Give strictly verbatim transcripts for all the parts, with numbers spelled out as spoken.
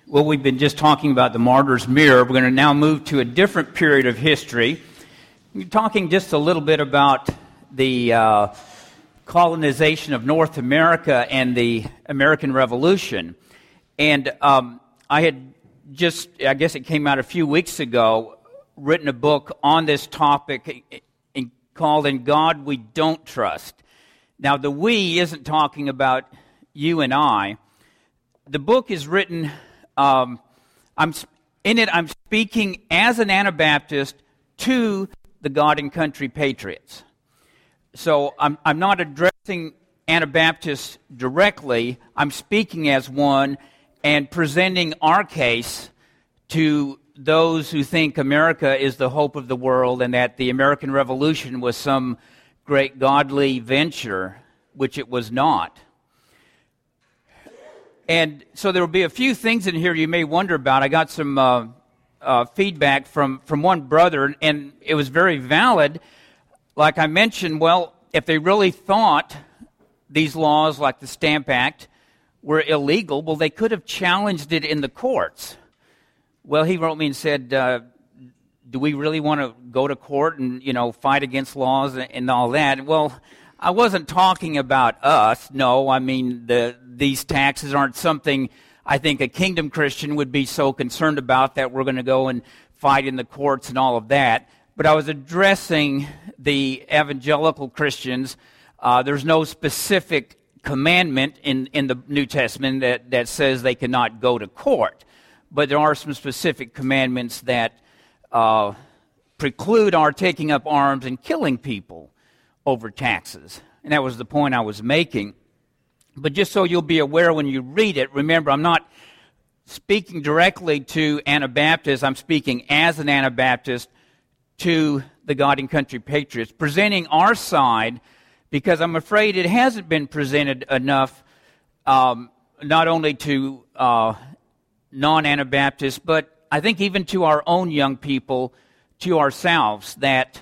Well, we've been just talking about the martyr's mirror. We're going to now move to a different period of history. We're talking just a little bit about the uh, colonization of North America and the American Revolution. And um, I had just, I guess it came out a few weeks ago, written a book on this topic called In God We Don't Trust. Now, the we isn't talking about you and I. The book is written... Um, I'm in it. I'm speaking as an Anabaptist to the God and Country patriots. So I'm I'm not addressing Anabaptists directly. I'm speaking as one and presenting our case to those who think America is the hope of the world and that the American Revolution was some great godly venture, which it was not. And so there will be a few things in here you may wonder about. I got some uh, uh, feedback from, from one brother, and it was very valid. Like I mentioned, well, if they really thought these laws, like the Stamp Act, were illegal, well, they could have challenged it in the courts. Well, he wrote me and said, uh, do we really want to go to court and, you know, fight against laws and, and all that? Well, I wasn't talking about us. No, I mean, the these taxes aren't something I think a kingdom Christian would be so concerned about that we're going to go and fight in the courts and all of that. But I was addressing the evangelical Christians. Uh, there's no specific commandment in, in the New Testament that, that says they cannot go to court. But there are some specific commandments that uh, preclude our taking up arms and killing people over taxes. And that was the point I was making. But just so you'll be aware when you read it, remember, I'm not speaking directly to Anabaptists. I'm speaking as an Anabaptist to the God and Country patriots, presenting our side, because I'm afraid it hasn't been presented enough, um, not only to uh, non-Anabaptists, but I think even to our own young people, to ourselves, that,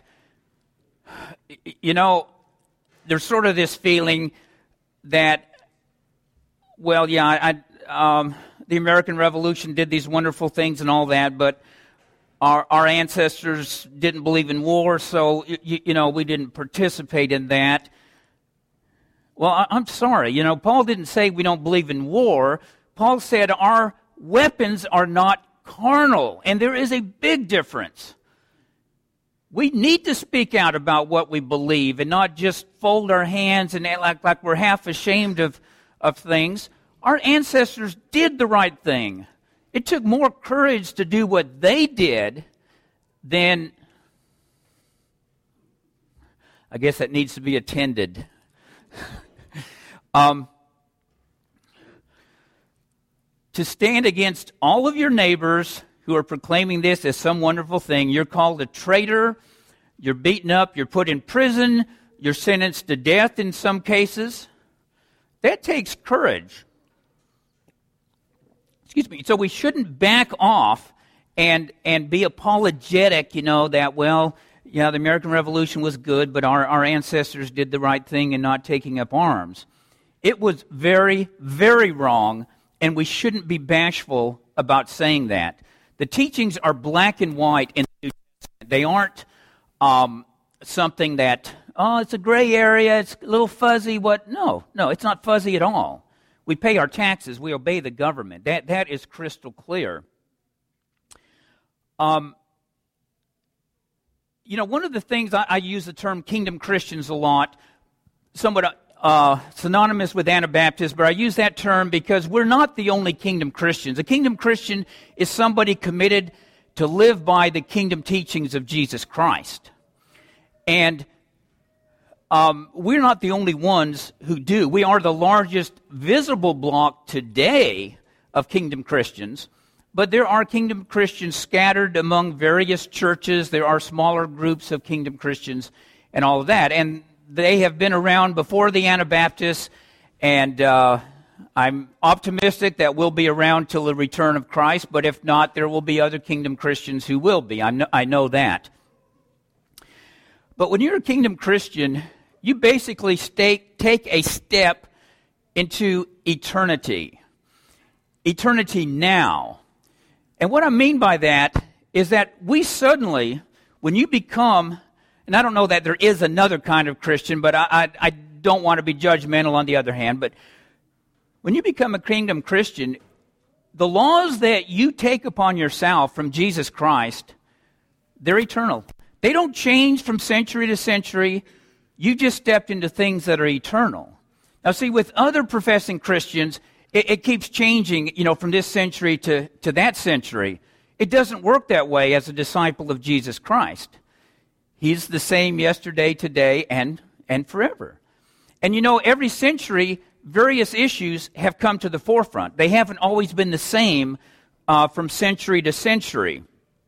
you know, there's sort of this feeling that, well, yeah, I, I, um, the American Revolution did these wonderful things and all that, but our, our ancestors didn't believe in war, so, you, you know, we didn't participate in that. Well, I, I'm sorry, you know, Paul didn't say we don't believe in war. Paul said our weapons are not carnal, and there is a big difference. We need to speak out about what we believe and not just fold our hands and act like, like we're half ashamed of, of things. Our ancestors did the right thing. It took more courage to do what they did than, I guess that needs to be attended. um, to stand against all of your neighbors who are proclaiming this as some wonderful thing. You're called a traitor, you're beaten up, you're put in prison, you're sentenced to death in some cases. That takes courage. Excuse me. So we shouldn't back off and and be apologetic, you know, that, well, yeah, the American Revolution was good, but our, our ancestors did the right thing in not taking up arms. It was very, very wrong, and we shouldn't be bashful about saying that. The teachings are black and white in the New Testament. They aren't um, something that, oh, it's a gray area, it's a little fuzzy. What? No, no, it's not fuzzy at all. We pay our taxes. We obey the government. That That is crystal clear. Um, you know, one of the things, I, I use the term kingdom Christians a lot, somewhat Uh, synonymous with Anabaptists, but I use that term because we're not the only kingdom Christians. A kingdom Christian is somebody committed to live by the kingdom teachings of Jesus Christ. And um, we're not the only ones who do. We are the largest visible block today of kingdom Christians, but there are kingdom Christians scattered among various churches. There are smaller groups of kingdom Christians and all of that. And they have been around before the Anabaptists, and uh, I'm optimistic that we'll be around till the return of Christ, but if not, there will be other kingdom Christians who will be. I know, I know that. But when you're a kingdom Christian, you basically stay, take a step into eternity. eternity now. And what I mean by that is that we suddenly, when you become, and I don't know that there is another kind of Christian, but I, I, I don't want to be judgmental on the other hand, but when you become a kingdom Christian, the laws that you take upon yourself from Jesus Christ, they're eternal. They don't change from century to century. You just stepped into things that are eternal. Now see, with other professing Christians, it, it keeps changing, you know, from this century to, to that century. It doesn't work that way as a disciple of Jesus Christ. He's the same yesterday, today, and, and forever. And you know, every century, various issues have come to the forefront. They haven't always been the same uh, from century to century.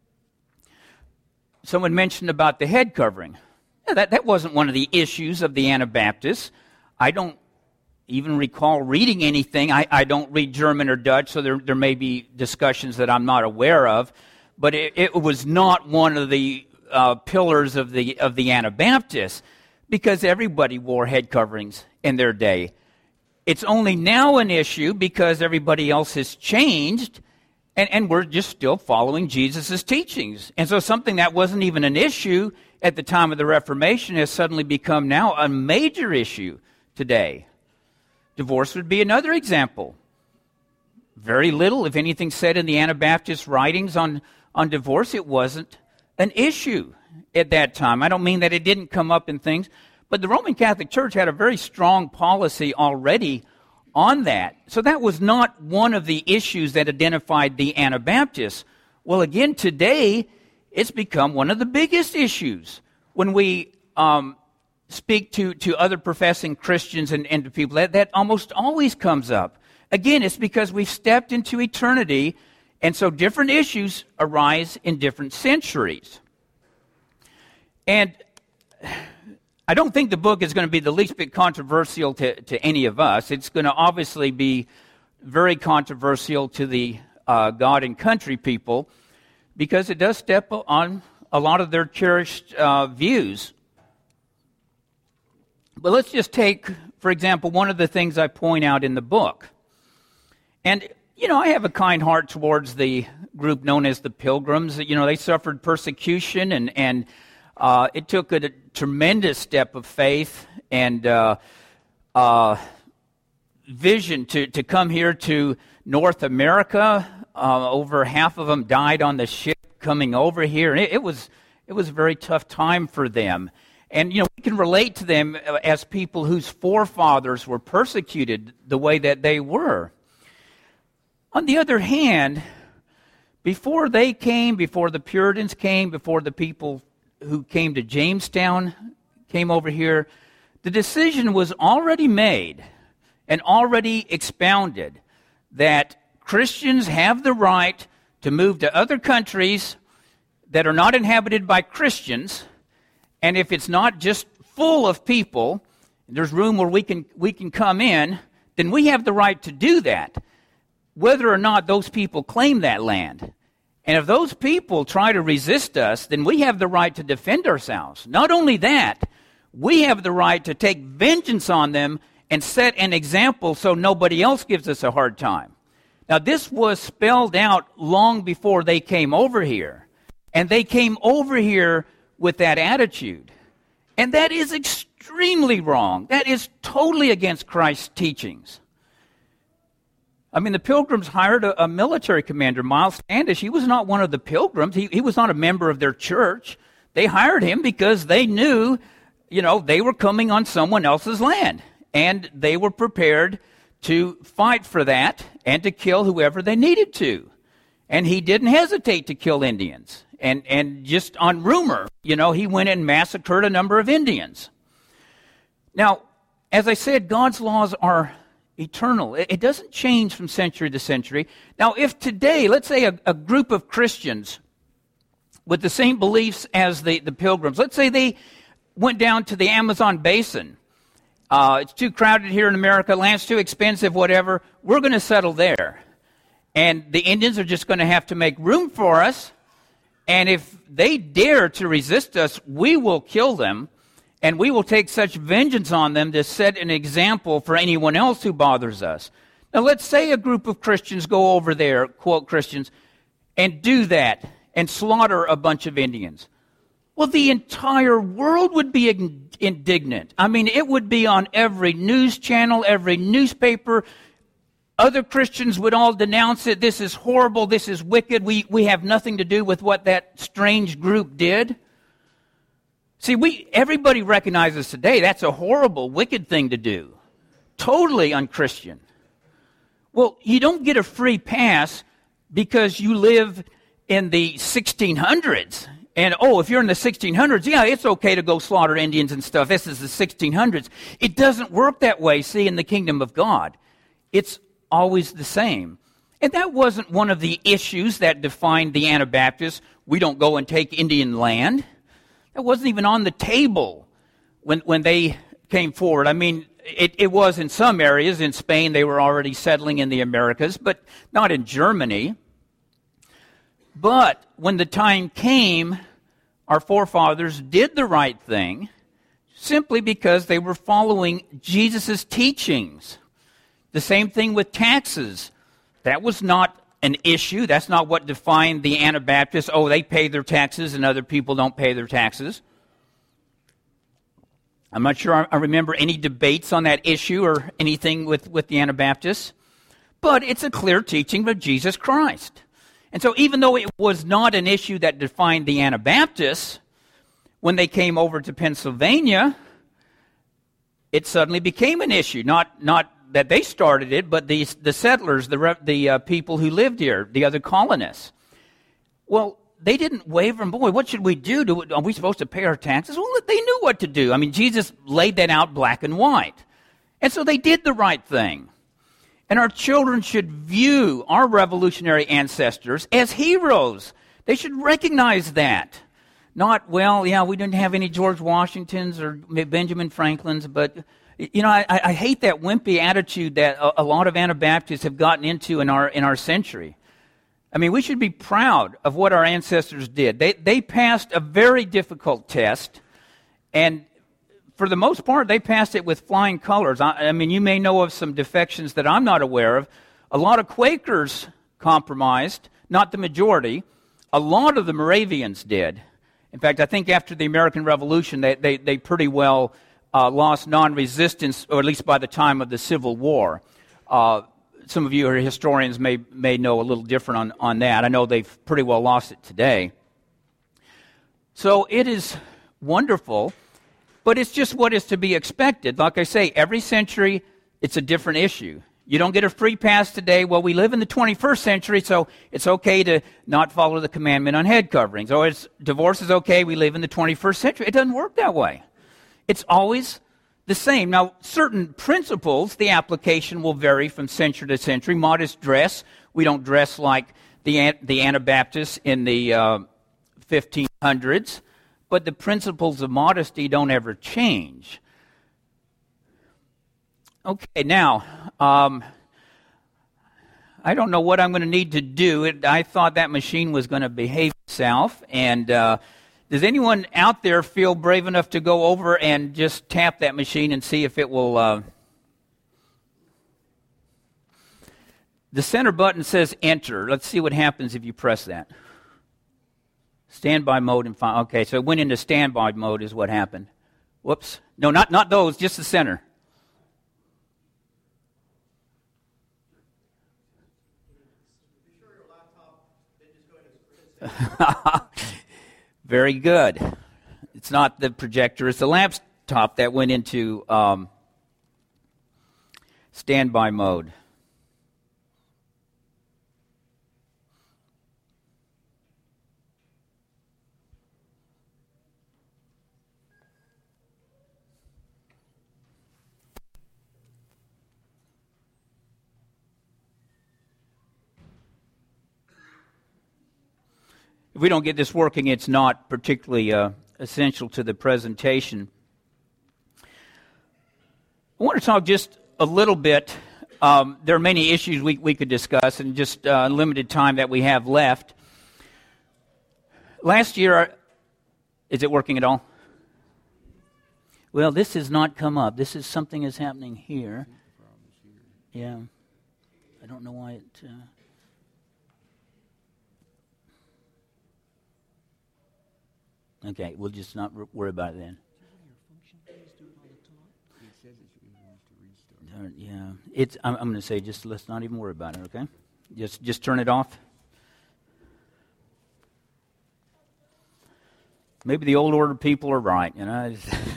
Someone mentioned about the head covering. Yeah, that, that wasn't one of the issues of the Anabaptists. I don't even recall reading anything. I, I don't read German or Dutch, so there, there may be discussions that I'm not aware of. But it, it was not one of the uh, pillars of the of the Anabaptists, because everybody wore head coverings in their day. It's only now an issue because everybody else has changed, and, and we're just still following Jesus' teachings. And so something that wasn't even an issue at the time of the Reformation has suddenly become now a major issue today. Divorce would be another example. Very little, if anything, said in the Anabaptist writings on, on divorce. It wasn't an issue at that time. I don't mean that it didn't come up in things, but the Roman Catholic Church had a very strong policy already on that. So that was not one of the issues that identified the Anabaptists. Well, again, today, it's become one of the biggest issues when we um, speak to, to other professing Christians and, and to people. That, that almost always comes up. Again, it's because we've stepped into eternity, and so different issues arise in different centuries. And I don't think the book is going to be the least bit controversial to, to any of us. It's going to obviously be very controversial to the uh, God and country people, because it does step on a lot of their cherished uh, views. But let's just take, for example, one of the things I point out in the book. And, you know, I have a kind heart towards the group known as the Pilgrims. You know, they suffered persecution, and, and uh, it took a, a tremendous step of faith and uh, uh, vision to, to come here to North America. Uh, over half of them died on the ship coming over here, and it, it was it was a very tough time for them. And you know, we can relate to them as people whose forefathers were persecuted the way that they were. On the other hand, before they came, before the Puritans came, before the people who came to Jamestown came over here, the decision was already made and already expounded that Christians have the right to move to other countries that are not inhabited by Christians, and if it's not just full of people, there's room where we can we can come in, then we have the right to do that, whether or not those people claim that land. And if those people try to resist us, then we have the right to defend ourselves. Not only that, we have the right to take vengeance on them and set an example so nobody else gives us a hard time. Now, this was spelled out long before they came over here. And they came over here with that attitude. And that is extremely wrong. That is totally against Christ's teachings. I mean, the Pilgrims hired a, a military commander, Miles Standish. He was not one of the Pilgrims. He, he was not a member of their church. They hired him because they knew, you know, they were coming on someone else's land. And they were prepared to fight for that and to kill whoever they needed to. And he didn't hesitate to kill Indians. And and just on rumor, you know, he went and massacred a number of Indians. Now, as I said, God's laws are eternal. It, it doesn't change from century to century. Now, if today, let's say a, a group of Christians with the same beliefs as the, the Pilgrims, let's say they went down to the Amazon basin. Uh, it's too crowded here in America, land's too expensive, whatever. We're going to settle there. And the Indians are just going to have to make room for us. And if they dare to resist us, we will kill them. And we will take such vengeance on them to set an example for anyone else who bothers us. Now, let's say a group of Christians go over there, quote Christians, and do that and slaughter a bunch of Indians. Well, the entire world would be indignant. I mean, it would be on every news channel, every newspaper. Other Christians would all denounce it. This is horrible. This is wicked. We, we have nothing to do with what that strange group did. See, we everybody recognizes today that's a horrible, wicked thing to do. Totally unchristian. Well, you don't get a free pass because you live in the sixteen hundreds. And, oh, if you're in the sixteen hundreds, yeah, it's okay to go slaughter Indians and stuff. This is the sixteen hundreds. It doesn't work that way, see, in the kingdom of God. It's always the same. And that wasn't one of the issues that defined the Anabaptists. We don't go and take Indian land. That wasn't even on the table when when they came forward. I mean, it, it was in some areas. In Spain, they were already settling in the Americas, but not in Germany. But when the time came, our forefathers did the right thing simply because they were following Jesus' teachings. The same thing with taxes. That was not an issue. That's not what defined the Anabaptists. Oh, they pay their taxes and other people don't pay their taxes. I'm not sure I remember any debates on that issue or anything with, with the Anabaptists. But it's a clear teaching of Jesus Christ. And so even though it was not an issue that defined the Anabaptists, when they came over to Pennsylvania, it suddenly became an issue. Not not that they started it, but the, the settlers, the, the uh, people who lived here, the other colonists. Well, they didn't waver, and boy, what should we do? do? Are we supposed to pay our taxes? Well, they knew what to do. I mean, Jesus laid that out black and white. And so they did the right thing. And our children should view our revolutionary ancestors as heroes. They should recognize that. Not, well, yeah, we didn't have any George Washingtons or Benjamin Franklins, but, you know, I, I hate that wimpy attitude that a, a lot of Anabaptists have gotten into in our in our century. I mean, we should be proud of what our ancestors did. They they passed a very difficult test, and for the most part, they passed it with flying colors. I, I mean, you may know of some defections that I'm not aware of. A lot of Quakers compromised, not the majority. A lot of the Moravians did. In fact, I think after the American Revolution, they, they, they pretty well uh, lost non-resistance, or at least by the time of the Civil War. Uh, some of you who are historians may, may know a little different on, on that. I know they've pretty well lost it today. So it is wonderful. But it's just what is to be expected. Like I say, every century, it's a different issue. You don't get a free pass today. Well, we live in the twenty-first century, so it's okay to not follow the commandment on head coverings. Or it's, divorce is okay. We live in the twenty-first century. It doesn't work that way. It's always the same. Now, certain principles, the application will vary from century to century. Modest dress. We don't dress like the, the Anabaptists in the uh, fifteen hundreds. But the principles of modesty don't ever change. Okay, now, um, I don't know what I'm going to need to do. It, I thought that machine was going to behave itself. And uh, does anyone out there feel brave enough to go over and just tap that machine and see if it will... Uh... The center button says enter. Let's see what happens if you press that. Standby mode and fine. Okay, so it went into standby mode is what happened. Whoops. No, not, not those, just the center. Very good. It's not the projector, it's the laptop that went into um, standby mode. If we don't get this working, it's not particularly uh, essential to the presentation. I want to talk just a little bit. Um, there are many issues we, we could discuss in just uh, limited time that we have left. Last year, is it working at all? Well, this has not come up. This is something is happening here. Yeah. I don't know why it... Uh... Okay, we'll just not worry about it then. Yeah, it's. I'm, I'm going to say just let's not even worry about it. Okay, just just turn it off. Maybe the old order people are right. You know.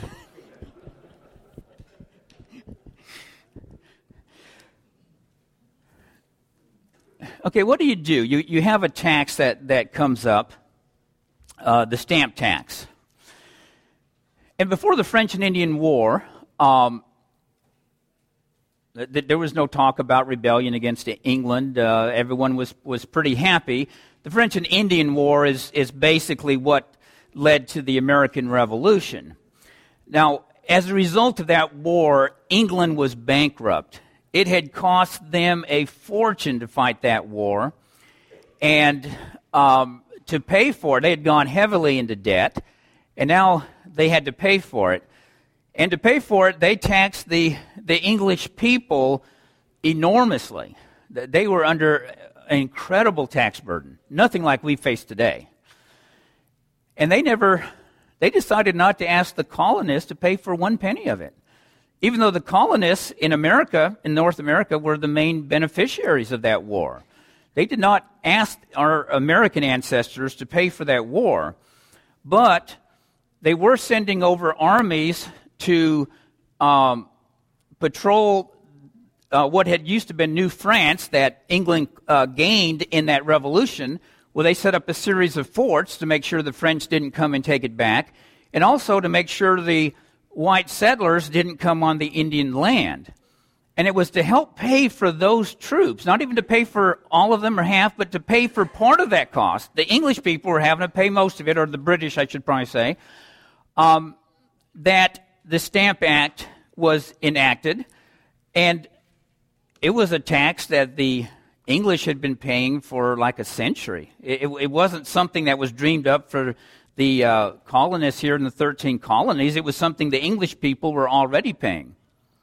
Okay, what do you do? You you have a tax that that comes up, uh, the stamp tax. And before the French and Indian War. Um, There was no talk about rebellion against England. Uh, everyone was, was pretty happy. The French and Indian War is, is basically what led to the American Revolution. Now, as a result of that war, England was bankrupt. It had cost them a fortune to fight that war. And um, to pay for it, they had gone heavily into debt. And now they had to pay for it. And to pay for it, they taxed the, the English people enormously. They were under an incredible tax burden, nothing like we face today. And they never, they decided not to ask the colonists to pay for one penny of it. Even though the colonists in America, in North America, were the main beneficiaries of that war. They did not ask our American ancestors to pay for that war. But they were sending over armies to um, patrol uh, what had used to be New France that England uh, gained in that revolution, where they set up a series of forts to make sure the French didn't come and take it back, and also to make sure the white settlers didn't come on the Indian land. And it was to help pay for those troops, not even to pay for all of them or half, but to pay for part of that cost. The English people were having to pay most of it, or the British, I should probably say, um, that the Stamp Act was enacted, and it was a tax that the English had been paying for like a century. It, it, it wasn't something that was dreamed up for the uh, colonists here in the thirteen colonies. It was something the English people were already paying.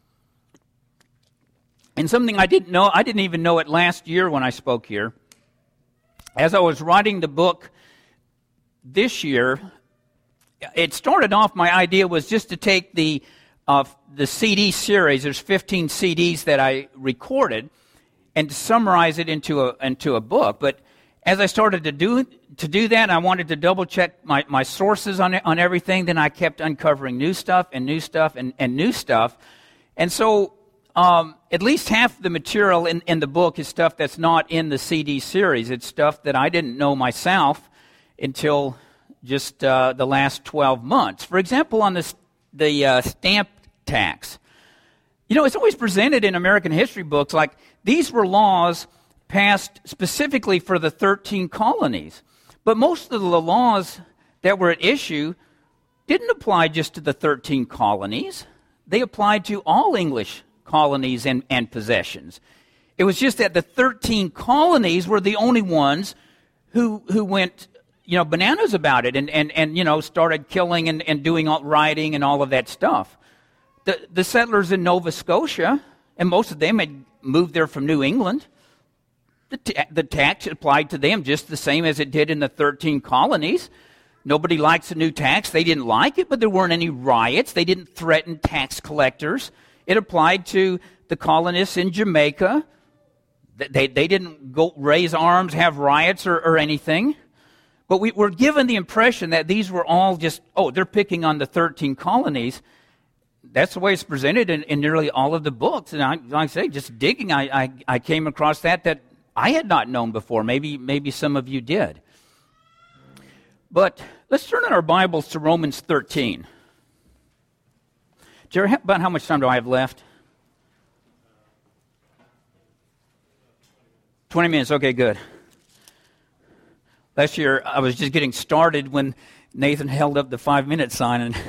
And something I didn't know, I didn't even know it last year when I spoke here. As I was writing the book this year, it started off, my idea was just to take the uh, the C D series, there's fifteen C Ds that I recorded, and to summarize it into a into a book. But as I started to do to do that, I wanted to double check my, my sources on on everything. Then I kept uncovering new stuff and new stuff and, and new stuff. And so um, at least half the material in, in the book is stuff that's not in the C D series. It's stuff that I didn't know myself until just uh, the last twelve months. For example, on this, the uh, stamp tax. You know, it's always presented in American history books like these were laws passed specifically for the thirteen colonies. But most of the laws that were at issue didn't apply just to the thirteen colonies. They applied to all English colonies and, and possessions. It was just that the thirteen colonies were the only ones who who went you know, bananas about it and, and, and you know, started killing and, and doing all, rioting and all of that stuff. The, the settlers in Nova Scotia, and most of them had moved there from New England, the, ta- the tax applied to them just the same as it did in the thirteen colonies. Nobody likes a new tax. They didn't like it, but there weren't any riots. They didn't threaten tax collectors. It applied to the colonists in Jamaica. They, they didn't go raise arms, have riots or, or anything. But we were given the impression that these were all just, oh, they're picking on the thirteen colonies. That's the way it's presented in, in nearly all of the books. And I, like I say, just digging, I, I, I came across that that I had not known before. Maybe, maybe some of you did. But let's turn in our Bibles to Romans thirteen. Jerry, about how much time do I have left? twenty minutes, okay, good. Last year, I was just getting started when Nathan held up the five-minute sign and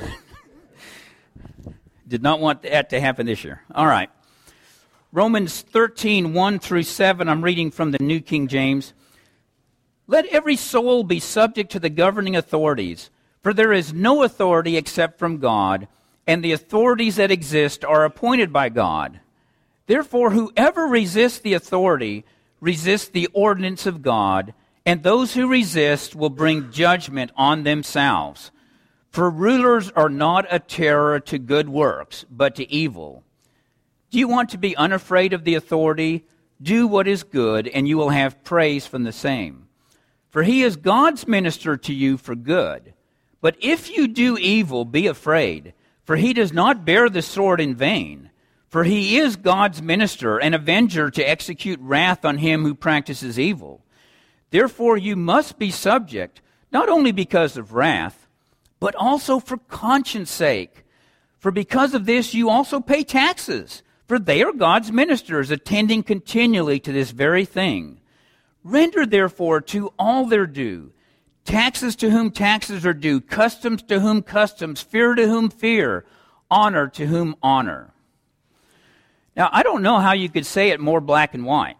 did not want that to happen this year. All right. Romans thirteen, one through seven, I'm reading from the New King James. Let every soul be subject to the governing authorities, for there is no authority except from God, and the authorities that exist are appointed by God. Therefore, whoever resists the authority resists the ordinance of God, and those who resist will bring judgment on themselves. For rulers are not a terror to good works, but to evil. Do you want to be unafraid of the authority? Do what is good, and you will have praise from the same. For he is God's minister to you for good. But if you do evil, be afraid, for he does not bear the sword in vain. For he is God's minister, an avenger to execute wrath on him who practices evil. Therefore you must be subject, not only because of wrath, but also for conscience sake. For because of this you also pay taxes, for they are God's ministers, attending continually to this very thing. Render therefore to all their due, taxes to whom taxes are due, customs to whom customs, fear to whom fear, honor to whom honor. Now, I don't know how you could say it more black and white.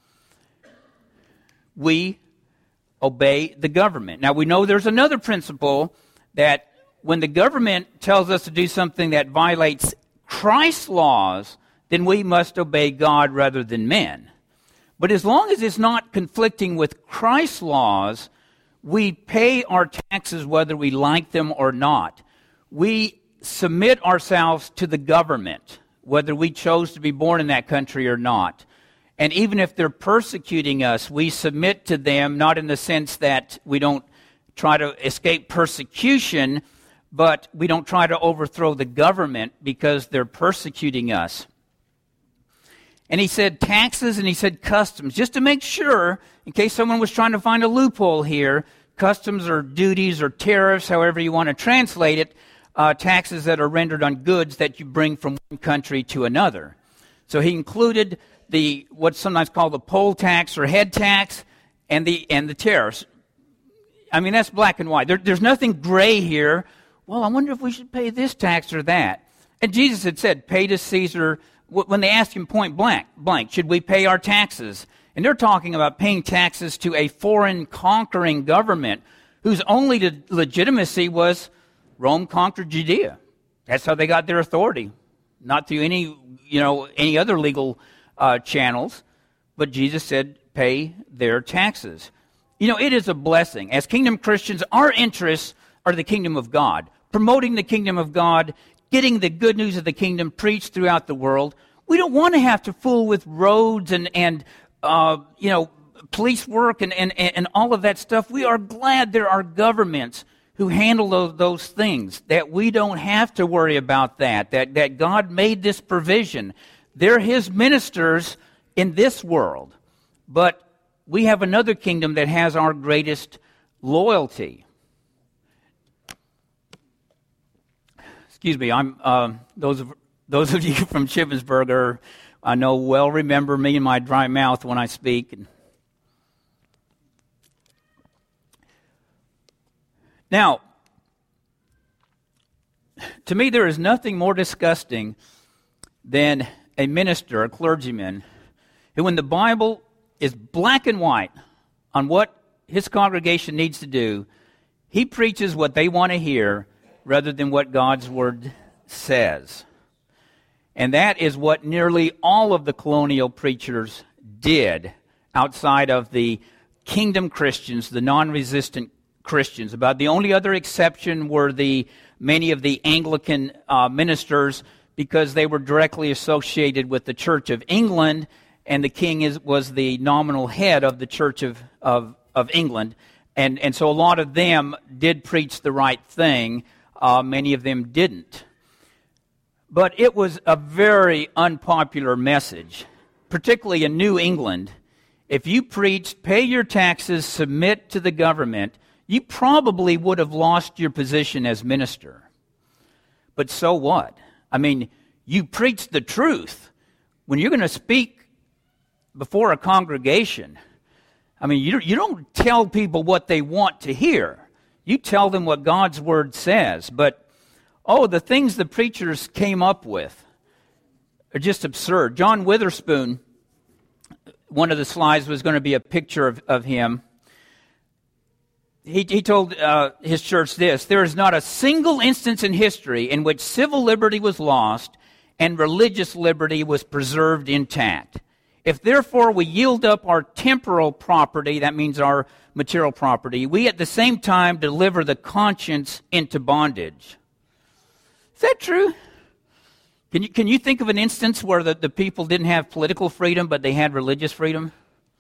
We obey the government. Now, we know there's another principle that when the government tells us to do something that violates Christ's laws, then we must obey God rather than men. But as long as it's not conflicting with Christ's laws, we pay our taxes whether we like them or not. We submit ourselves to the government, whether we chose to be born in that country or not. And even if they're persecuting us, we submit to them, not in the sense that we don't try to escape persecution, but we don't try to overthrow the government because they're persecuting us. And he said taxes and he said customs, just to make sure, in case someone was trying to find a loophole here, customs or duties or tariffs, however you want to translate it, uh, taxes that are rendered on goods that you bring from one country to another. So he included the what's sometimes called the poll tax or head tax and the and the tariffs. I mean, that's black and white. There, there's nothing gray here. Well, I wonder if we should pay this tax or that. And Jesus had said, pay to Caesar. When they asked him point blank, blank, should we pay our taxes? And they're talking about paying taxes to a foreign conquering government whose only legitimacy was Rome conquered Judea. That's how they got their authority, not through any, you know, any other legal uh, channels. But Jesus said, pay their taxes. You know, it is a blessing. As kingdom Christians, our interests are the kingdom of God, promoting the kingdom of God, getting the good news of the kingdom preached throughout the world. We don't want to have to fool with roads and, and uh, you know, police work and, and, and all of that stuff. We are glad there are governments who handle those, those things, that we don't have to worry about that, that, that God made this provision. They're his ministers in this world. But we have another kingdom that has our greatest loyalty. Excuse me, I'm uh, those of those of you from Shippensburg are, I know, well remember me and my dry mouth when I speak. Now, to me, there is nothing more disgusting than a minister, a clergyman, who, when the Bible is black and white on what his congregation needs to do, he preaches what they want to hear rather than what God's Word says. And that is what nearly all of the colonial preachers did outside of the kingdom Christians, the non-resistant Christians. About the only other exception were the many of the Anglican uh, ministers, because they were directly associated with the Church of England, and the king is, was the nominal head of the Church of, of, of England. And, and so a lot of them did preach the right thing. Uh, many of them didn't. But it was a very unpopular message, particularly in New England. If you preached, pay your taxes, submit to the government, you probably would have lost your position as minister. But so what? I mean, you preach the truth. When you're going to speak before a congregation, I mean, you, you don't tell people what they want to hear. You tell them what God's Word says. But, oh, the things the preachers came up with are just absurd. John Witherspoon, one of the slides was going to be a picture of, of him. He, he told uh, his church this: there is not a single instance in history in which civil liberty was lost and religious liberty was preserved intact. If therefore we yield up our temporal property, that means our material property, we at the same time deliver the conscience into bondage. Is that true? Can you, can you think of an instance where the, the people didn't have political freedom, but they had religious freedom?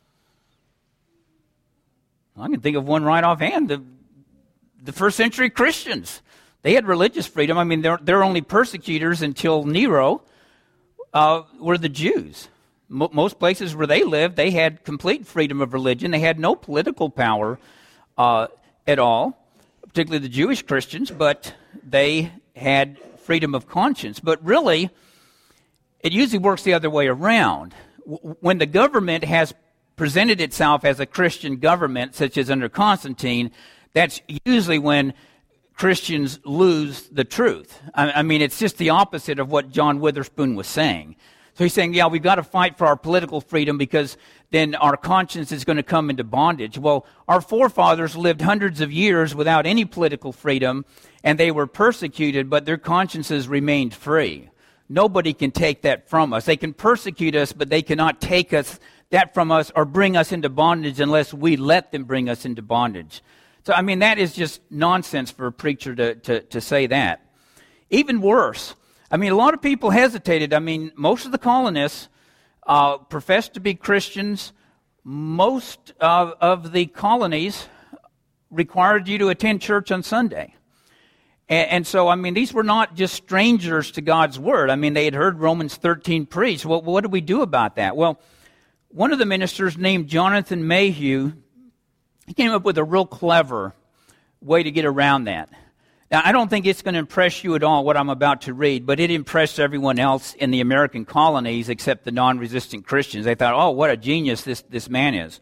I can think of one right offhand. The, the first century Christians, they had religious freedom. I mean, their, their only persecutors until Nero uh, were the Jews. Mo- most places where they lived, they had complete freedom of religion. They had no political power uh, at all, particularly the Jewish Christians, but they had freedom of conscience. But really, it usually works the other way around. W- when the government has presented itself as a Christian government, such as under Constantine, that's usually when Christians lose the truth. I, I mean, it's just the opposite of what John Witherspoon was saying. So he's saying, yeah, we've got to fight for our political freedom because then our conscience is going to come into bondage. Well, our forefathers lived hundreds of years without any political freedom, and they were persecuted, but their consciences remained free. Nobody can take that from us. They can persecute us, but they cannot take us that from us or bring us into bondage unless we let them bring us into bondage. So, I mean, that is just nonsense for a preacher to, to, to say that. Even worse, I mean, a lot of people hesitated. I mean, most of the colonists uh, professed to be Christians. Most uh, of the colonies required you to attend church on Sunday. And, and so, I mean, these were not just strangers to God's Word. I mean, they had heard Romans thirteen preached. Well, what do we do about that? Well, one of the ministers named Jonathan Mayhew, he came up with a real clever way to get around that. Now, I don't think it's going to impress you at all what I'm about to read, but it impressed everyone else in the American colonies except the non-resistant Christians. They thought, oh, what a genius this, this man is.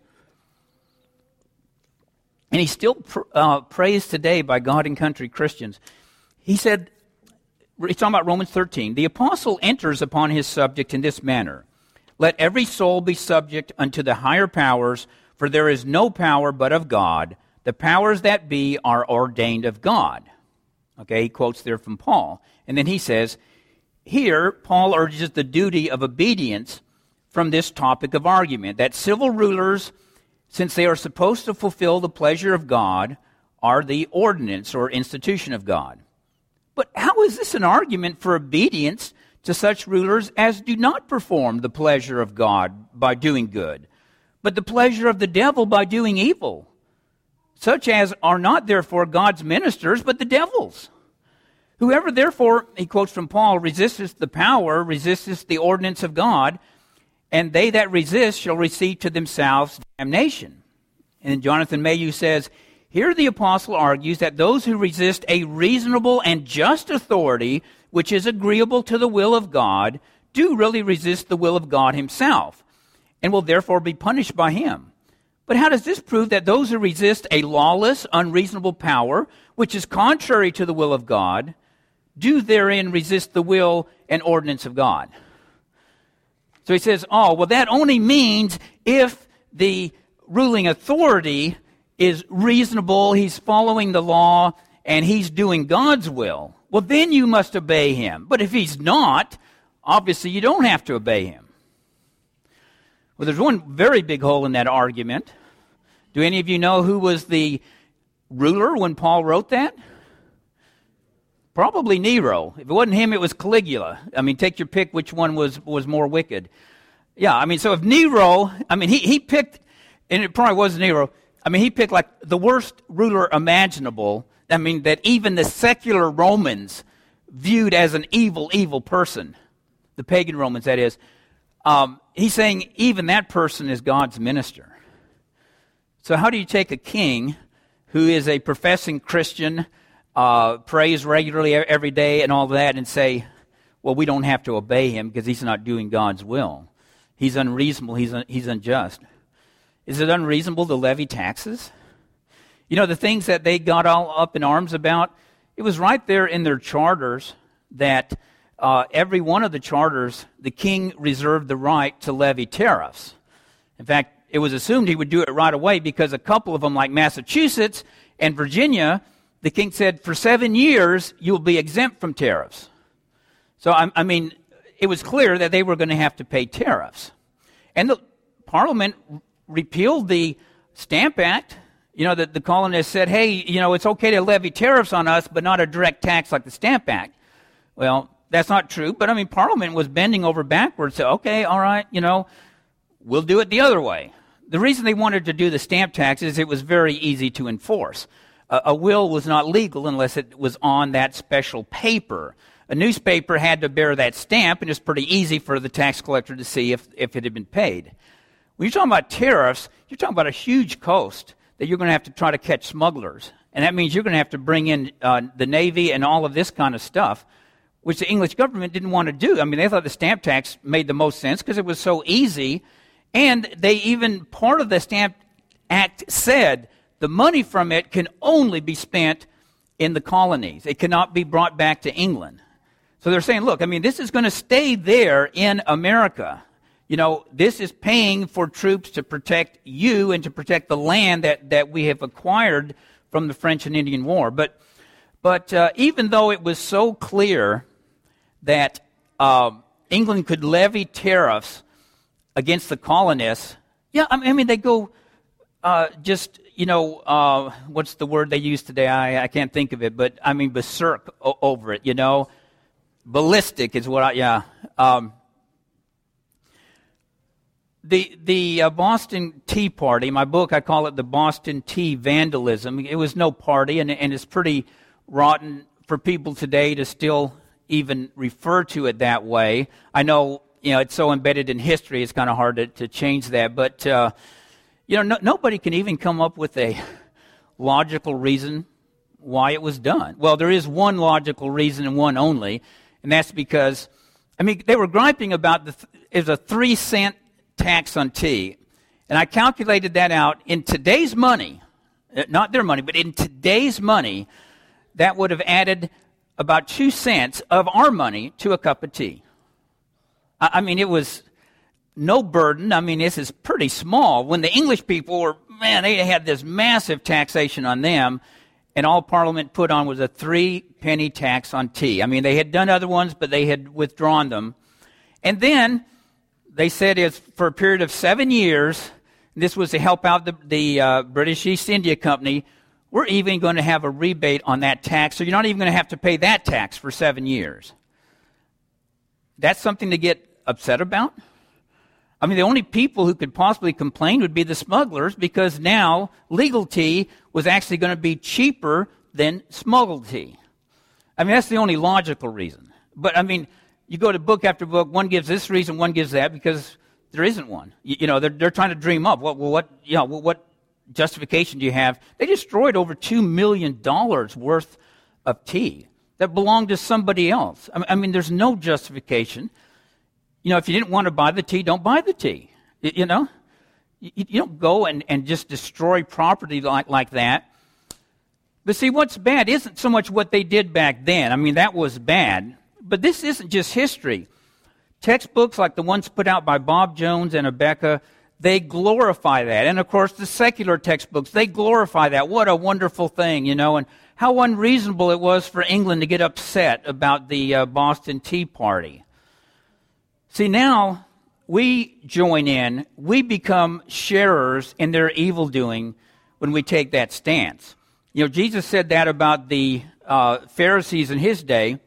And he's still pr- uh, praised today by God and country Christians. He said, he's talking about Romans thirteen, the apostle enters upon his subject in this manner. Let every soul be subject unto the higher powers, for there is no power but of God. The powers that be are ordained of God. Okay, he quotes there from Paul. And then he says, here, Paul urges the duty of obedience from this topic of argument, that civil rulers, since they are supposed to fulfill the pleasure of God, are the ordinance or institution of God. But how is this an argument for obedience to such rulers as do not perform the pleasure of God by doing good, but the pleasure of the devil by doing evil? Such as are not therefore God's ministers, but the devil's. Whoever therefore, he quotes from Paul, resisteth the power, resisteth the ordinance of God, and they that resist shall receive to themselves damnation. And then Jonathan Mayhew says, here the apostle argues that those who resist a reasonable and just authority, which is agreeable to the will of God, do really resist the will of God himself, and will therefore be punished by him. But how does this prove that those who resist a lawless, unreasonable power, which is contrary to the will of God, do therein resist the will and ordinance of God? So he says, oh, well, that only means if the ruling authority is reasonable, he's following the law, and he's doing God's will. Well, then you must obey him. But if he's not, obviously you don't have to obey him. Well, there's one very big hole in that argument. Do any of you know who was the ruler when Paul wrote that? Probably Nero. If it wasn't him, it was Caligula. I mean, take your pick which one was, was more wicked. Yeah, I mean, so if Nero, I mean, he, he picked, and it probably was Nero, I mean, he picked like the worst ruler imaginable. I mean, that even the secular Romans viewed as an evil, evil person. The pagan Romans, that is. Um, he's saying even that person is God's minister. So how do you take a king who is a professing Christian, uh, prays regularly every day and all that, and say, well, we don't have to obey him because he's not doing God's will. He's unreasonable, he's, un- he's unjust. Is it unreasonable to levy taxes? You know, the things that they got all up in arms about, it was right there in their charters that uh, every one of the charters, the king reserved the right to levy tariffs. In fact, it was assumed he would do it right away because a couple of them, like Massachusetts and Virginia, the king said, for seven years, you'll be exempt from tariffs. So, I, I mean, it was clear that they were going to have to pay tariffs. And the Parliament repealed the Stamp Act. You know, the, the colonists said, hey, you know, it's okay to levy tariffs on us, but not a direct tax like the Stamp Act. Well, that's not true, but I mean, Parliament was bending over backwards, so okay, all right, you know, we'll do it the other way. The reason they wanted to do the stamp tax is it was very easy to enforce. Uh, a will was not legal unless it was on that special paper. A newspaper had to bear that stamp, and it's pretty easy for the tax collector to see if, if it had been paid. When you're talking about tariffs, you're talking about a huge coast that you're going to have to try to catch smugglers. And that means you're going to have to bring in uh, the Navy and all of this kind of stuff, which the English government didn't want to do. I mean, they thought the stamp tax made the most sense because it was so easy. And they even, part of the Stamp Act said the money from it can only be spent in the colonies. It cannot be brought back to England. So they're saying, look, I mean, this is going to stay there in America. You know, this is paying for troops to protect you and to protect the land that, that we have acquired from the French and Indian War. But but uh, even though it was so clear that uh, England could levy tariffs against the colonists, yeah, I mean, they go uh, just, you know, uh, what's the word they use today? I, I can't think of it, but I mean, berserk o- over it, you know. Ballistic is what I, yeah. Um, the the uh, Boston Tea Party, my book, I call it the Boston Tea Vandalism. It was no party, and, and it's pretty rotten for people today to still even refer to it that way. I know, you know, it's so embedded in history, it's kind of hard to, to change that. But, uh, you know, no, nobody can even come up with a logical reason why it was done. Well, there is one logical reason and one only, and that's because, I mean, they were griping about the, it was a three cent tax on tea. And I calculated that out in today's money, not their money, but in today's money, that would have added about two cents of our money to a cup of tea. I mean, it was no burden. I mean, this is pretty small. When the English people were, man, they had this massive taxation on them, and all Parliament put on was a three-penny tax on tea. I mean, they had done other ones, but they had withdrawn them. And then they said it's for a period of seven years, this was to help out the, the uh, British East India Company, we're even going to have a rebate on that tax, so you're not even going to have to pay that tax for seven years. That's something to get upset about? I mean, the only people who could possibly complain would be the smugglers, because now legal tea was actually going to be cheaper than smuggled tea. I mean, that's the only logical reason. But, I mean, you go to book after book, one gives this reason, one gives that, because there isn't one. You, you know, they're, they're trying to dream up. Well, what, you know, what justification do you have? They destroyed over two million dollars worth of tea that belonged to somebody else. I mean, there's no justification. You know, if you didn't want to buy the tea, don't buy the tea. You, you know, you, you don't go and, and just destroy property like, like that. But see, what's bad isn't so much what they did back then. I mean, that was bad. But this isn't just history. Textbooks like the ones put out by Bob Jones and Abeka, they glorify that. And, of course, the secular textbooks, they glorify that. What a wonderful thing, you know, and how unreasonable it was for England to get upset about the uh, Boston Tea Party. See, now we join in. We become sharers in their evil-doing when we take that stance. You know, Jesus said that about the uh, Pharisees in his day.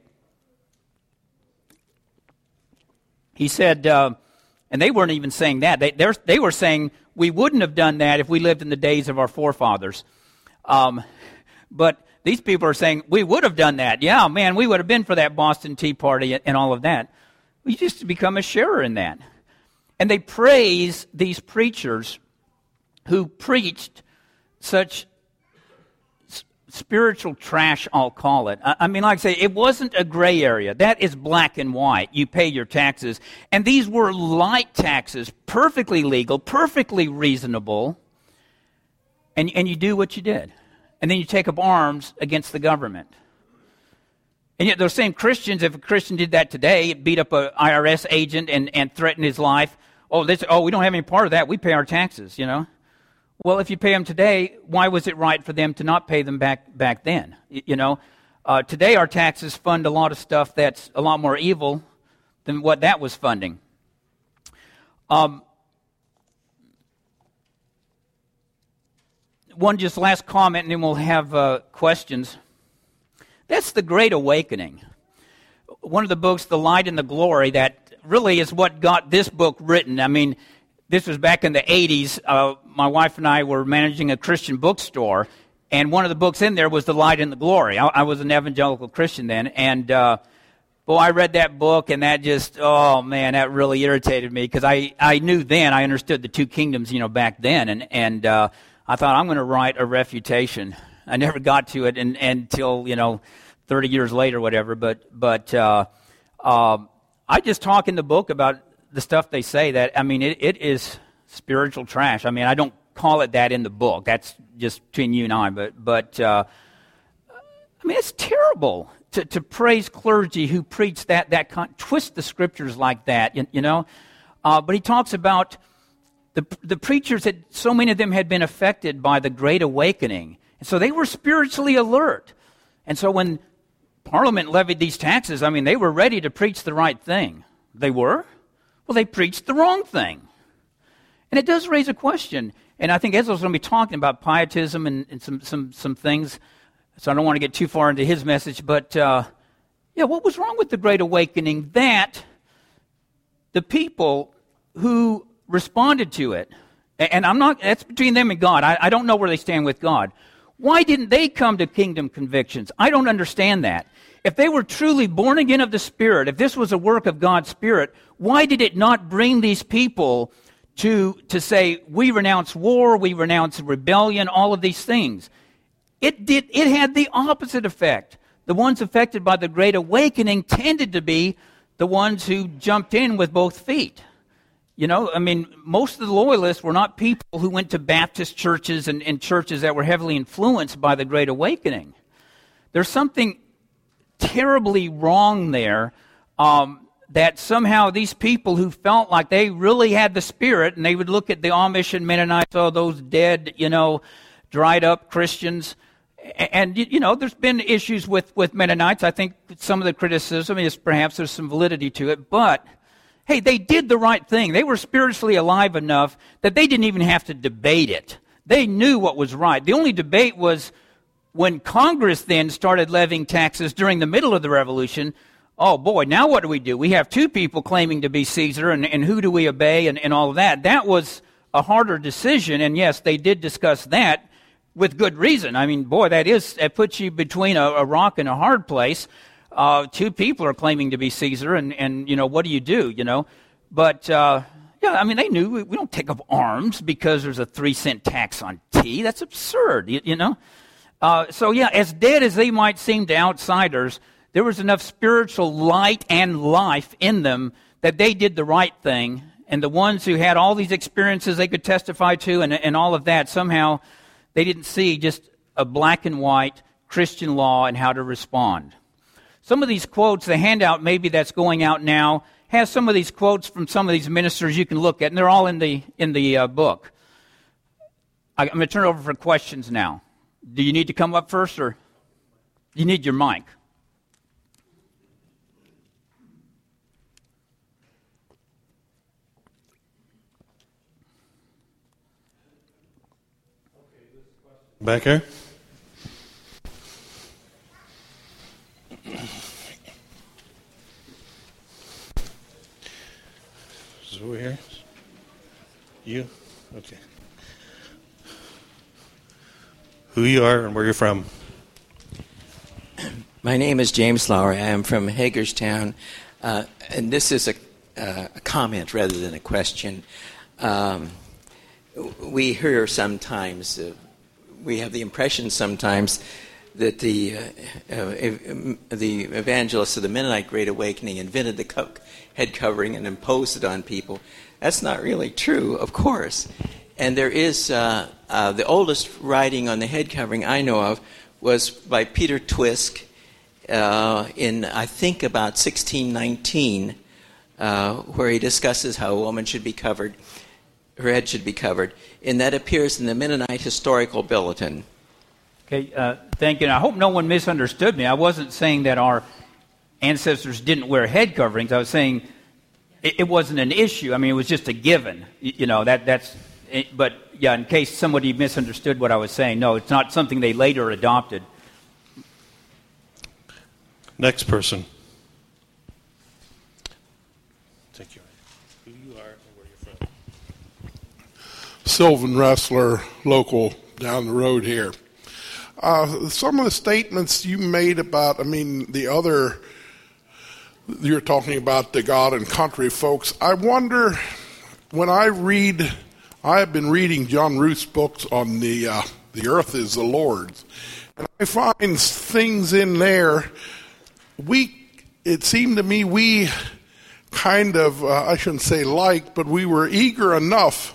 He said, uh, and they weren't even saying that. They, they were saying, we wouldn't have done that if we lived in the days of our forefathers. Um, but these people are saying, we would have done that. Yeah, man, we would have been for that Boston Tea Party and all of that. We just become a sharer in that. And they praise these preachers who preached such s- spiritual trash, I'll call it. I, I mean, like I say, it wasn't a gray area. That is black and white. You pay your taxes. And these were light taxes, perfectly legal, perfectly reasonable. And, and you do what you did. And then you take up arms against the government. And yet those same Christians, if a Christian did that today, beat up an I R S agent and, and threatened his life, oh, they say, oh, we don't have any part of that. We pay our taxes, you know. Well, if you pay them today, why was it right for them to not pay them back back then? You know, uh, today our taxes fund a lot of stuff that's a lot more evil than what that was funding. Um, one just last comment, and then we'll have uh, questions. That's the Great Awakening. One of the books, The Light and the Glory, that really is what got this book written. I mean, this was back in the eighties. Uh, my wife and I were managing a Christian bookstore, and one of the books in there was The Light and the Glory. I, I was an evangelical Christian then, and uh, boy, I read that book, and that just, oh man, that really irritated me, because I, I knew then, I understood the two kingdoms, you know, back then, and, and uh, I thought, I'm going to write a refutation. I never got to it and, until, you know, thirty years later, whatever, but but uh, uh, I just talk in the book about the stuff they say that, I mean, it, it is spiritual trash. I mean, I don't call it that in the book. That's just between you and I, but, but uh, I mean, it's terrible to, to praise clergy who preach that, that con- twist the scriptures like that, you, you know. Uh, but he talks about the, the preachers, that so many of them had been affected by the Great Awakening, and so they were spiritually alert. And so when Parliament levied these taxes, I mean, they were ready to preach the right thing. They were? Well, they preached the wrong thing. And it does raise a question. And I think Ezra's going to be talking about pietism and, and some, some, some things, so I don't want to get too far into his message. But, uh, yeah, what was wrong with the Great Awakening? That the people who responded to it, and I'm not, that's between them and God. I, I don't know where they stand with God. Why didn't they come to kingdom convictions? I don't understand that. If they were truly born again of the Spirit, if this was a work of God's Spirit, why did it not bring these people to, to say, we renounce war, we renounce rebellion, all of these things? It did. It had the opposite effect. The ones affected by the Great Awakening tended to be the ones who jumped in with both feet. You know, I mean, most of the loyalists were not people who went to Baptist churches and, and churches that were heavily influenced by the Great Awakening. There's something terribly wrong there, um, that somehow these people who felt like they really had the Spirit, and they would look at the Amish and Mennonites, oh, those dead, you know, dried up Christians. And, you know, there's been issues with, with Mennonites. I think some of the criticism is perhaps there's some validity to it, but hey, they did the right thing. They were spiritually alive enough that they didn't even have to debate it. They knew what was right. The only debate was when Congress then started levying taxes during the middle of the revolution. Oh boy, now what do we do? We have two people claiming to be Caesar, and, and who do we obey, and, and all of that. That was a harder decision, and yes, they did discuss that with good reason. I mean, boy, that is, that puts you between a, a rock and a hard place. Uh, two people are claiming to be Caesar, and, and, you know, what do you do, you know? But, uh, yeah, I mean, they knew we, we don't take up arms because there's a three cent tax on tea. That's absurd, you, you know? Uh, so, yeah, as dead as they might seem to outsiders, there was enough spiritual light and life in them that they did the right thing. And the ones who had all these experiences they could testify to and, and all of that, somehow they didn't see just a black and white Christian law and how to respond. Some of these quotes, the handout maybe that's going out now, has some of these quotes from some of these ministers you can look at, and they're all in the in the uh, book. I, I'm going to turn it over for questions now. Do you need to come up first, or you need your mic? Back here. Is over here? You? Okay. Who you are and where you're from? My name is James Lowry. I am from Hagerstown, uh, and this is a, uh, a comment rather than a question. Um, we hear sometimes, uh, we have the impression sometimes that the uh, uh, the evangelists of the Mennonite Great Awakening invented the co- head covering and imposed it on people. That's not really true, of course. And there is uh, uh, the oldest writing on the head covering I know of was by Peter Twisk uh, in, I think, about sixteen nineteen, uh, where he discusses how a woman should be covered, her head should be covered. And that appears in the Mennonite Historical Bulletin. Okay, uh, thank you. And I hope no one misunderstood me. I wasn't saying that our ancestors didn't wear head coverings. I was saying it, it wasn't an issue. I mean, it was just a given. You, you know, that that's. It, but yeah, in case somebody misunderstood what I was saying, no, it's not something they later adopted. Next person. Thank you. Who you are and where you're from. Sylvan Wrestler, local down the road here. Uh, some of the statements you made about, I mean, the other, you're talking about the God and country folks. I wonder, when I read, I have been reading John Ruth's books on the uh, the earth is the Lord's. And I find things in there, we, it seemed to me we kind of, uh, I shouldn't say like, but we were eager enough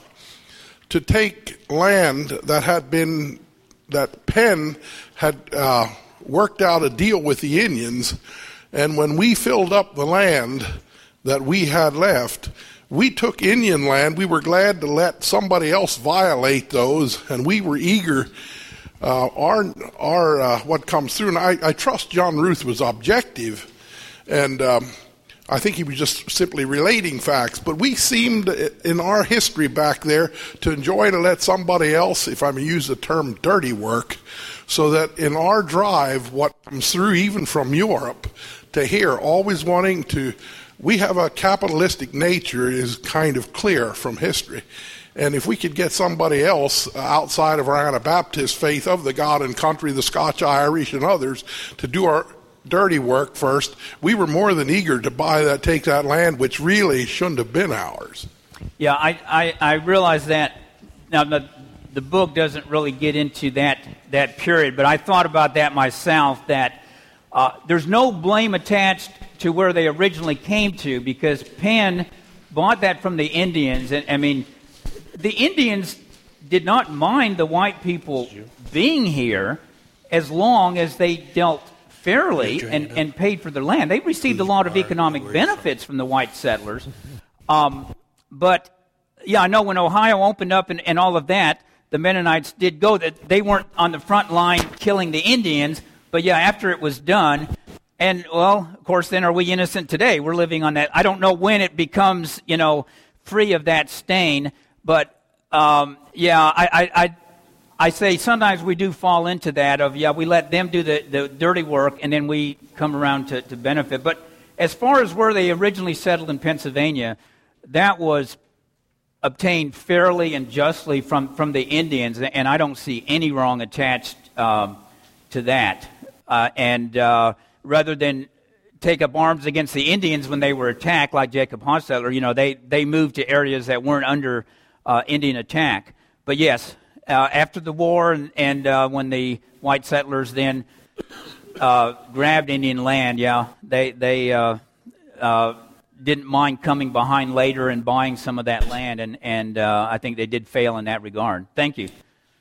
to take land that had been, that Penn had uh, worked out a deal with the Indians, and when we filled up the land that we had left, we took Indian land. We were glad to let somebody else violate those, and we were eager. Uh, our, our uh, what comes through, and I, I trust John Ruth was objective, and um, I think he was just simply relating facts, but we seemed in our history back there to enjoy to let somebody else, if I may use the term, dirty work, so that in our drive, what comes through even from Europe to here, always wanting to, we have a capitalistic nature is kind of clear from history. And if we could get somebody else outside of our Anabaptist faith of the God and country, the Scotch Irish and others, to do our dirty work first, we were more than eager to buy that, take that land, which really shouldn't have been ours. Yeah, I, I, I realize that. Now, the, the book doesn't really get into that, that period, but I thought about that myself, that uh, there's no blame attached to where they originally came to, because Penn bought that from the Indians. And I mean, the Indians did not mind the white people being here as long as they dealt fairly and, and paid for their land. They received a lot of economic benefits from the white settlers. Um, but, yeah, I know when Ohio opened up and, and all of that, the Mennonites did go. That they weren't on the front line killing the Indians, but, yeah, after it was done, and, well, of course, then are we innocent today? We're living on that. I don't know when it becomes, you know, free of that stain, but, um, yeah, I, I, I I say sometimes we do fall into that of, yeah, we let them do the, the dirty work and then we come around to, to benefit. But as far as where they originally settled in Pennsylvania, that was obtained fairly and justly from, from the Indians, and I don't see any wrong attached um, to that. Uh, and uh, rather than take up arms against the Indians when they were attacked, like Jacob Hostetler, you know, they, they moved to areas that weren't under uh, Indian attack. But yes, Uh, after the war and, and uh, when the white settlers then uh, grabbed Indian land, yeah, they they uh, uh, didn't mind coming behind later and buying some of that land, and, and uh, I think they did fail in that regard. Thank you.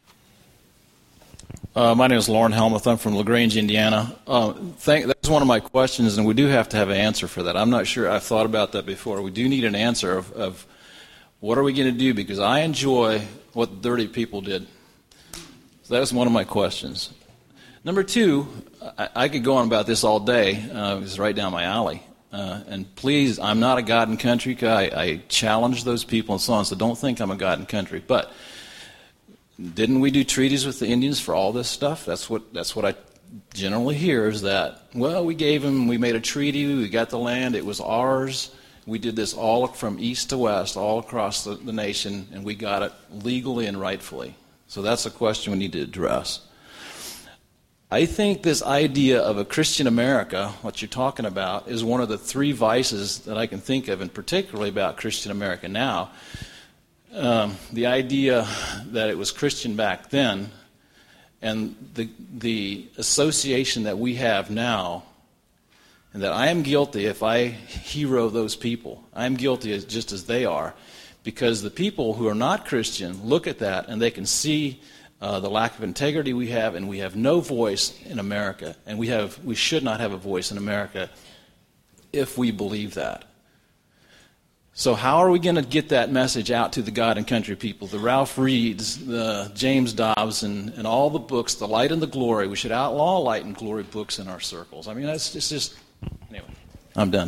Uh, my name is Lauren Helmuth. I'm from LaGrange, Indiana. Uh, thank, that's one of my questions, and we do have to have an answer for that. I'm not sure. I've thought about that before. We do need an answer of, of what are we going to do, because I enjoy what the dirty people did. So that was one of my questions. Number two, I, I could go on about this all day. Uh, it's right down my alley. Uh, and please, I'm not a God and country guy. I, I challenge those people and so on, so don't think I'm a God and country. But didn't we do treaties with the Indians for all this stuff? That's what that's what I generally hear, is that, well, we gave them, we made a treaty, we got the land, it was ours. We did this all from east to west, all across the, the nation, and we got it legally and rightfully. So that's a question we need to address. I think this idea of a Christian America, what you're talking about, is one of the three vices that I can think of, and particularly about Christian America now. Um, the idea that it was Christian back then, and the the association that we have now, and that I am guilty if I hero those people. I am guilty as, just as they are, because the people who are not Christian look at that and they can see uh, the lack of integrity we have, and we have no voice in America, and we have we should not have a voice in America if we believe that. So how are we going to get that message out to the God and country people, the Ralph Reeds, the James Dobbs, and, and all the books, the Light and the Glory? We should outlaw light and glory books in our circles. I mean, that's it's just, anyway. I'm done.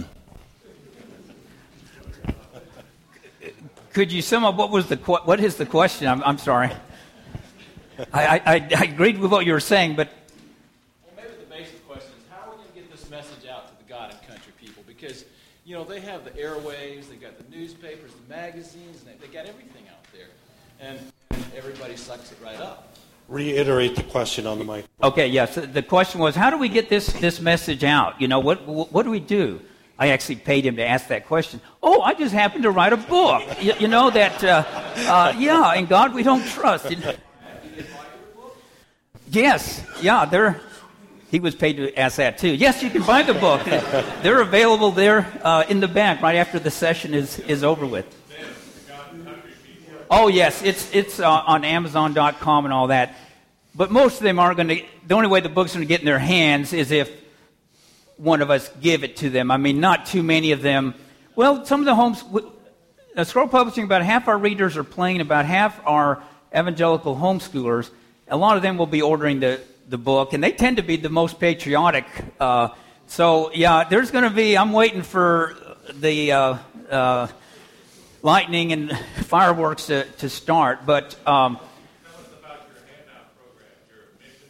Could you sum up what was the qu- what is the question? I'm, I'm sorry. I, I, I agreed with what you were saying, but well, maybe the basic question is how are we going to get this message out to the God and country people? Because you know they have the airwaves, they got the newspapers, the magazines, and they, they got everything out there, and, and everybody sucks it right up. Reiterate the question on the mic. Okay, yes. The question was, how do we get this this message out? You know, what what, what do we do? I actually paid him to ask that question. Oh, I just happened to write a book. You, you know that, uh, uh, yeah, in God we don't trust. You know? Yes, yeah, they're, he was paid to ask that too. Yes, you can buy the book. They're available there uh, in the back right after the session is, is over with. Oh, yes, it's it's uh, on Amazon dot com and all that. But most of them aren't going to, the only way the book's going to get in their hands is if one of us give it to them. I mean, not too many of them. Well, some of the homes, uh, Scroll Publishing, about half our readers are plain, about half are evangelical homeschoolers. A lot of them will be ordering the, the book, and they tend to be the most patriotic. Uh, so, yeah, there's going to be, I'm waiting for the uh, uh, lightning and fireworks to, to start. But um, tell us about your handout program, your mission,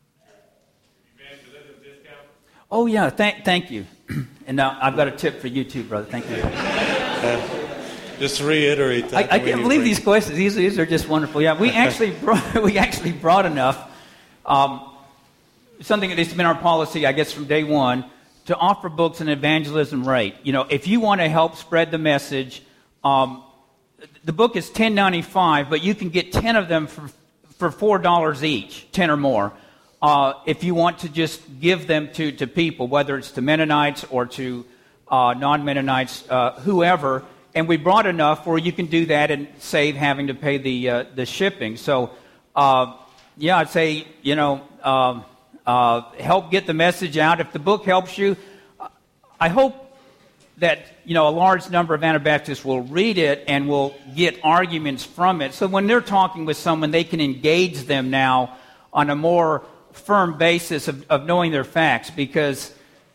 your evangelism discount. Oh, yeah, thank thank you. And now I've got a tip for you too, brother. Thank you. Uh, just reiterate that. I, I can't believe these questions. These, these are just wonderful. Yeah, we actually brought, we actually brought enough, um, something that has been our policy, I guess, from day one, to offer books an evangelism rate. You know, if you want to help spread the message, um, the book is ten ninety-five, but you can get ten of them for for four dollars each, ten or more. Uh, if you want to just give them to, to people, whether it's to Mennonites or to uh, non-Mennonites, uh, whoever, and we brought enough where you can do that and save having to pay the uh, the shipping. So, uh, yeah, I'd say, you know, um, uh, help get the message out. If the book helps you, I hope that, you know, a large number of Anabaptists will read it and will get arguments from it. So when they're talking with someone, they can engage them now on a more firm basis of, of knowing their facts, because,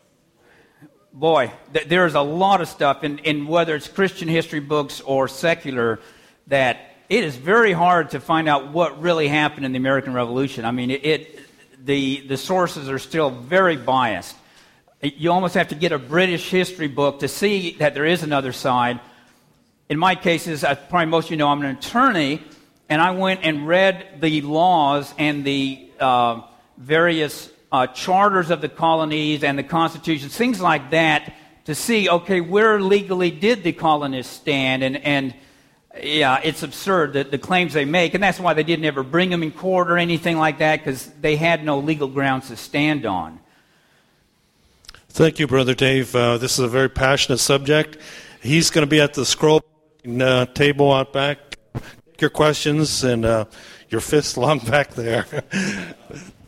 boy, th- there's a lot of stuff in, in whether it's Christian history books or secular that it is very hard to find out what really happened in the American Revolution. I mean, it, it the the sources are still very biased. You almost have to get a British history book to see that there is another side. In my cases, I, probably most of you know, I'm an attorney, and I went and read the laws and the uh, various uh, charters of the colonies and the constitutions, things like that, to see, okay, where legally did the colonists stand? And, and yeah, it's absurd, the, the claims they make, and that's why they didn't ever bring them in court or anything like that, because they had no legal grounds to stand on. Thank you, Brother Dave. Uh, this is a very passionate subject. He's going to be at the scroll uh, table out back. Take your questions and uh, your fists long back there.